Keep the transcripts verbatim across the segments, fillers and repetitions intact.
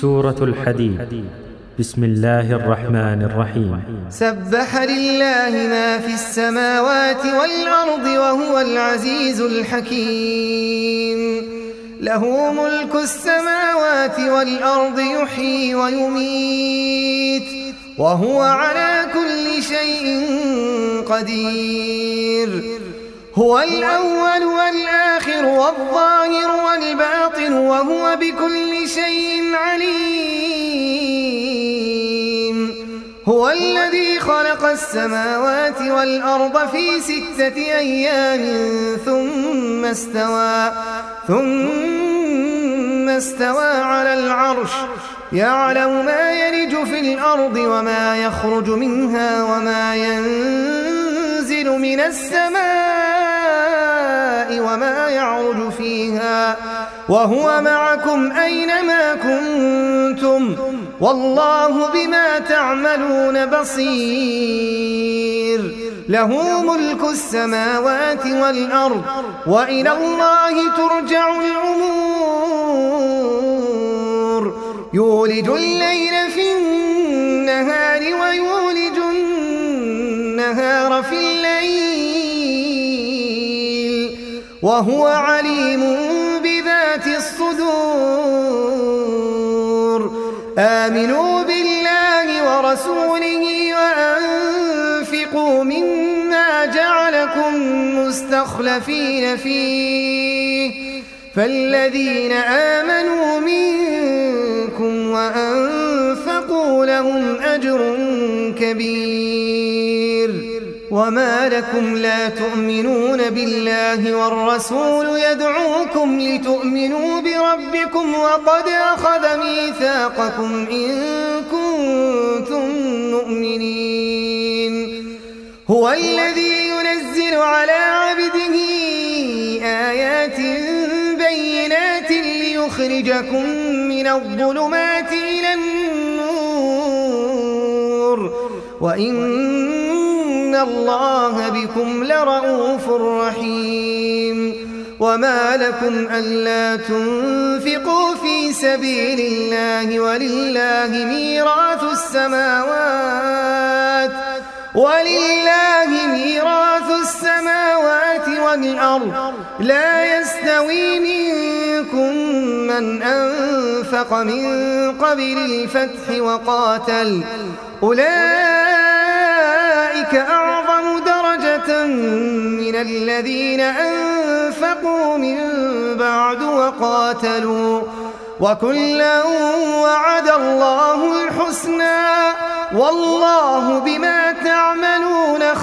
سورة الحديد. بسم الله الرحمن الرحيم. سبح لله ما في السماوات والأرض وهو العزيز الحكيم. له ملك السماوات والأرض يحيي ويميت وهو على كل شيء قدير. هو الأول والآخر والظاهر والباطن وهو بكل شيء عليم. هو الذي خلق السماوات والأرض في ستة أيام ثم استوى ثم استوى على العرش يعلم ما يلج في الأرض وما يخرج منها وما ينزل من السماء وما يعرج فيها وهو معكم أينما كنتم والله بما تعملون بصير. له ملك السماوات والأرض وإلى الله ترجع الأمور. يولج الليل في النهار ويولج النهار في الليل وهو عليم بذات الصدور. آمنوا بالله ورسوله وأنفقوا مما جعلكم مستخلفين فيه فالذين آمنوا منكم وأنفقوا لهم أجر كبير. وما لكم لا تؤمنون بالله والرسول يدعوكم لتؤمنوا بربكم وقد أخذ ميثاقكم إن كنتم مؤمنين. هو الذي ينزل على عبده آيات بينات ليخرجكم من الظلمات إلى النور وإن الله بكم لرؤوف رحيم. وما لكم ألا تنفقوا في سبيل الله ولله ميراث السماوات ولله ميراث السماوات والأرض لا يستوي منكم من أنفق من قبل الفتح وقاتل أولئك أعظم درجة من الذين أنفقوا من بعد وقاتلوا وكلا وعد الله الحسنى والله بما تعملون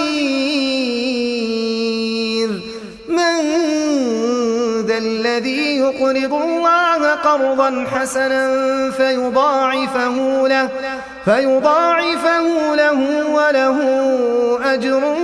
خبير. من ذا الذي يقرض الله قرضا حسنا فيضاعفه له فيضاعفه له وله أجر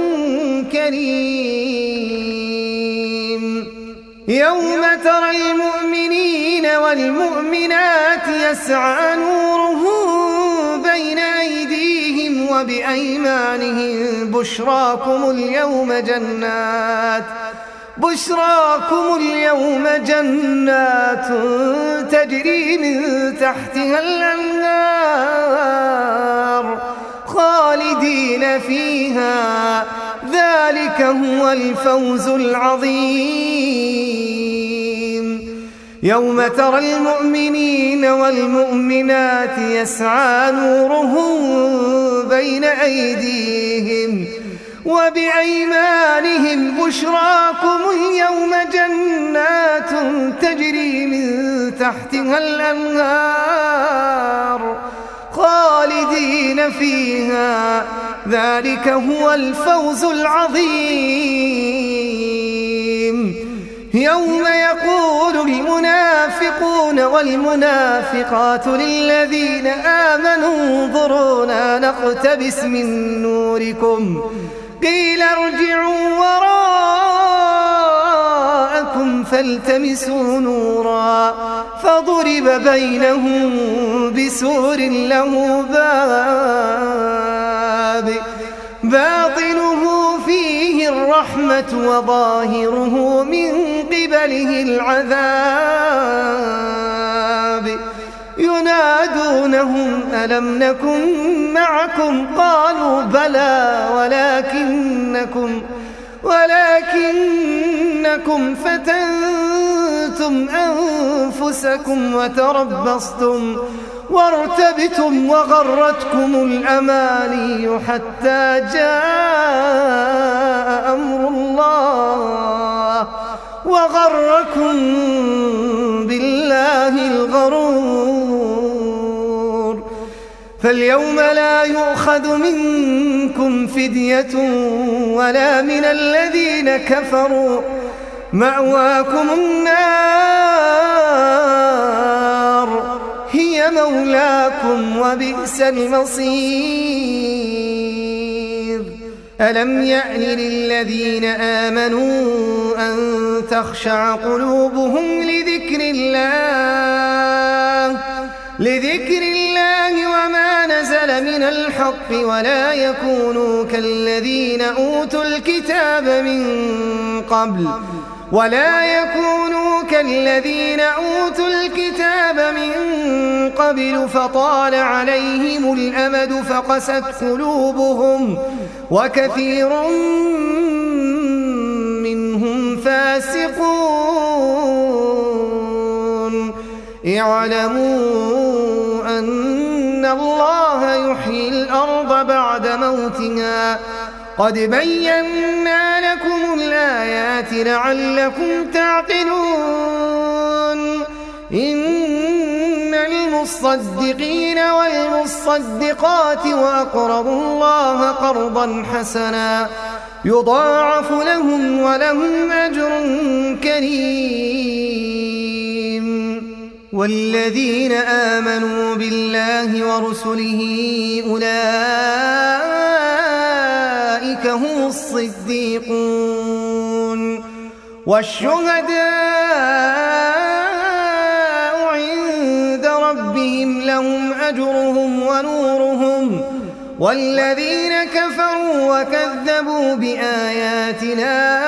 كريم. يوم ترى المؤمنين والمؤمنات يسعى نورهم بين أيديهم وبأيمانهم بشراكم اليوم جنات بشراكم اليوم جنات تجري من تحتها الأنهار خالدين فيها ذلك هو الفوز العظيم. يوم ترى المؤمنين والمؤمنات يسعى نورهم بين أيديهم وبأيمانهم بشراكم اليوم جنات تجري من تحتها الأنهار خالدين فيها ذلك هو الفوز العظيم. يوم يقول المنافقون والمنافقات للذين آمنوا انظرونا نقتبس من نوركم قيل ارجعوا وراءكم فالتمسوا نورا فضرب بينهم بسور له باب باطنه فيه الرحمة وظاهره من قبله العذاب ينادونهم ألم نكن معكم قالوا بلى ولكنكم ولكنكم فتنتم أنفسكم وتربصتم وارتبتم وغرتكم الأماني حتى جاء أمر الله وغركم بالله الغرور. فاليوم لا يؤخذ منكم فدية ولا من الذين كفروا مأواكم النار هي مولاكم وبئس المصير. ألم يأن للذين آمنوا أن تخشع قلوبهم لذكر الله لذكر الله وما نزل من الحق ولا يكونوا كالذين أوتوا الكتاب من قبل ولا يكونوا كالذين أوتوا الكتاب من قبل فطال عليهم الأمد فقست قلوبهم وكثير منهم فاسقون. اعلموا أن الله يحيي الأرض بعد موتها قد بينا لكم الآيات لعلكم تعقلون. إن المصدقين والمصدقات وأقرضوا الله قرضا حسنا يضاعف لهم ولهم أجر كريم. والذين آمنوا بالله ورسله أولئك هم الصديقون والشهداء عند ربهم لهم أجرهم ونورهم. والذين كفروا وكذبوا بآياتنا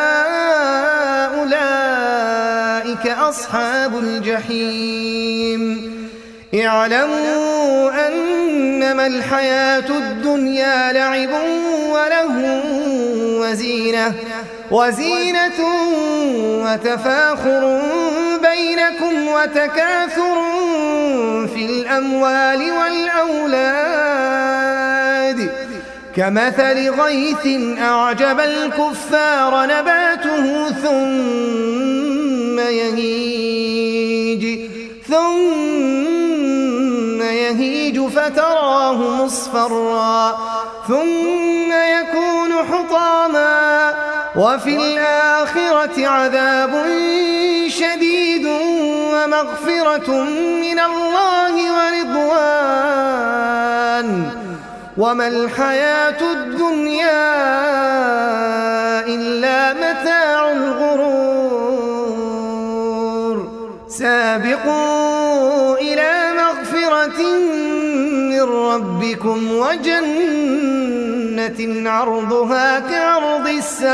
أولئك أصحاب الجحيم. اعلموا أنما الحياة الدنيا لعب وله وزينة وزينة وتفاخر بينكم وتكاثر في الأموال والأولاد كمثل غيث أعجب الكفار نباته ثم يهيج ثم يهيج فتراه مصفرا ثم يكون حطاما وفي الآخرة عذاب شديد ومغفرة من الله ورضوان وما الحياة الدنيا إلا متاع الغرور. سابقوا إلى مغفرة من ربكم وجنة عرضها كعرض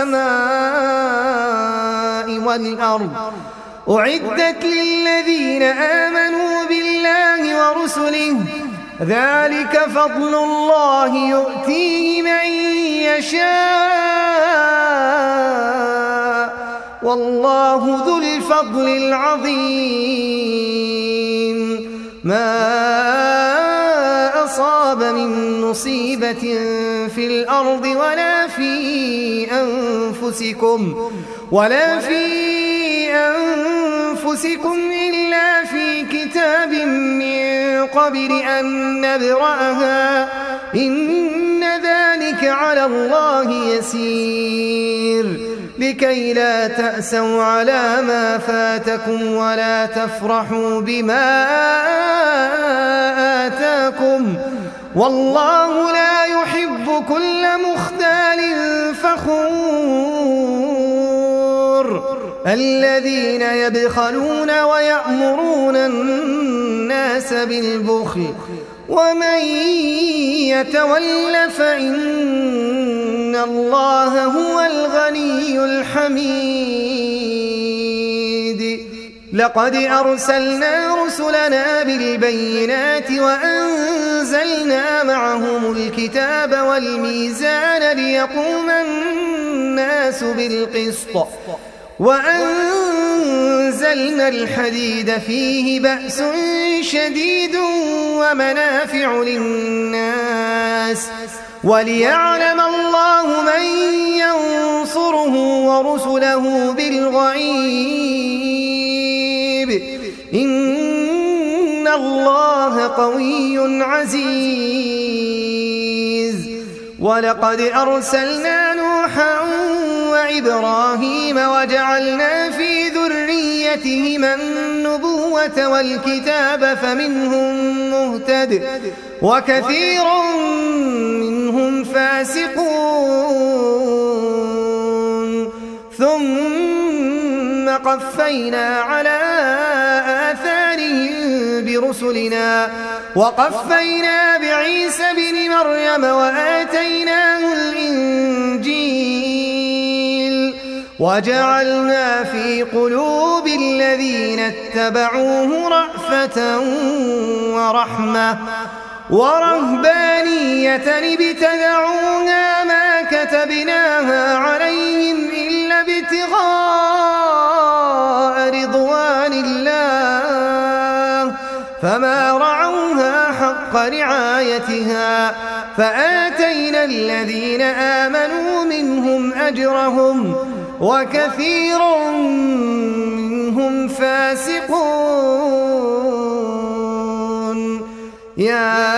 السماء والأرض أعدت للذين آمنوا بالله ورسله ذلك فضل الله يؤتيه من يشاء والله ذو الفضل العظيم. ما أصاب من مصيبة في الأرض ولا في أنفسكم ولا في أنفسكم إلا في كتاب من قبل أن نبرأها إن ذلك على الله يسير. لكي لا تأسوا على ما فاتكم ولا تفرحوا بما آتاكم والله لا يحب كل مختال فخور. الذين يبخلون ويأمرون الناس بالبخل ومن يتول فإن الله هو الغني الحميد. لقد أرسلنا رسلنا بالبينات وأنزلنا معهم الكتاب والميزان ليقوم الناس بالقسط وأنزلنا الحديد فيه بأس شديد ومنافع للناس وليعلم الله من ينصره ورسله بالغيب إن الله قوي عزيز. ولقد أرسلنا نوحا وإبراهيم وجعلنا في ذريتهما النبوة والكتاب فمنهم مهتد وكثير منهم فاسقون ثم قفينا على آثارهم برسلنا وقفينا بعيسى بن مريم وآتيناه الإنجيل وجعلنا في قلوب الذين اتبعوه رأفة ورحمة ورهبانية ابتدعوها ما كتبناها عليهم إلا ابتغاء رضوان الله فما رعوها حق رعايتها فآتينا الذين آمنوا منهم أجرهم وكثير منهم فاسقون. يا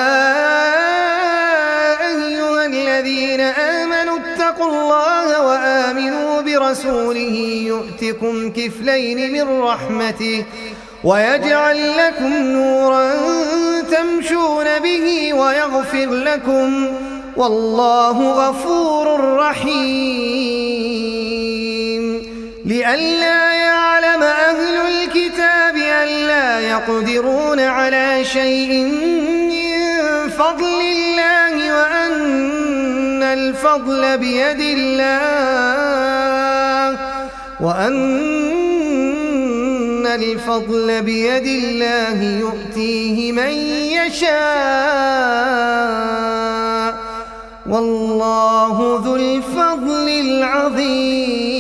أيها الذين آمنوا اتقوا الله وآمنوا برسوله يؤتكم كفلين من رحمته ويجعل لكم نورا تمشون به ويغفر لكم والله غفور رحيم. لئلا يعلم أهل الكتاب ألا يقدرون على شيء من فضل الله وأن الفضل بيد الله وأن الفضل بيد الله يؤتيه من يشاء والله ذو الفضل العظيم.